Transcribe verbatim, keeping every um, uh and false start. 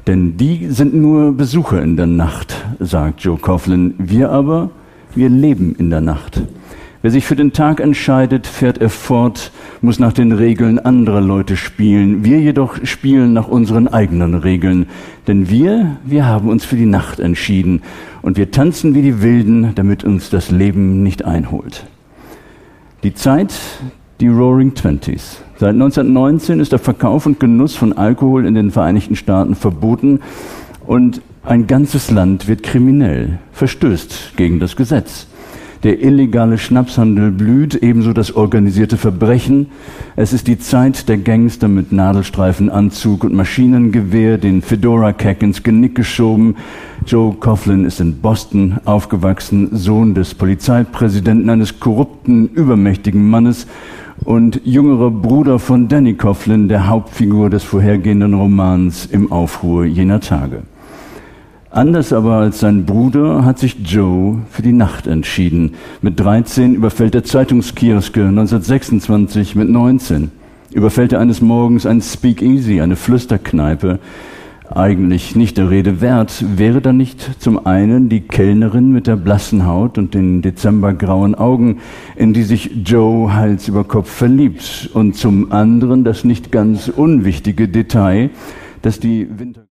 Denn die sind nur Besucher in der Nacht, sagt Joe Coughlin. Wir aber, wir leben in der Nacht. Wer sich für den Tag entscheidet, fährt er fort, muss nach den Regeln anderer Leute spielen. Wir jedoch spielen nach unseren eigenen Regeln. Denn wir, wir haben uns für die Nacht entschieden. Und wir tanzen wie die Wilden, damit uns das Leben nicht einholt. Die Zeit, die Roaring Twenties. Seit neunzehnhundertneunzehn ist der Verkauf und Genuss von Alkohol in den Vereinigten Staaten verboten. Und ein ganzes Land wird kriminell, verstößt gegen das Gesetz. Der illegale Schnapshandel blüht, ebenso das organisierte Verbrechen. Es ist die Zeit der Gangster mit Nadelstreifenanzug und Maschinengewehr, den Fedora-Keck ins Genick geschoben. Joe Coughlin ist in Boston aufgewachsen, Sohn des Polizeipräsidenten, eines korrupten, übermächtigen Mannes und jüngerer Bruder von Danny Coughlin, der Hauptfigur des vorhergehenden Romans Im Aufruhr jener Tage. Anders aber als sein Bruder hat sich Joe für die Nacht entschieden. Mit dreizehn überfällt er Zeitungskioske, neunzehnhundertsechsundzwanzig mit neunzehn. Überfällt er eines Morgens ein Speakeasy, eine Flüsterkneipe. Eigentlich nicht der Rede wert, wäre da nicht zum einen die Kellnerin mit der blassen Haut und den dezembergrauen Augen, in die sich Joe Hals über Kopf verliebt, und zum anderen das nicht ganz unwichtige Detail, dass die Winter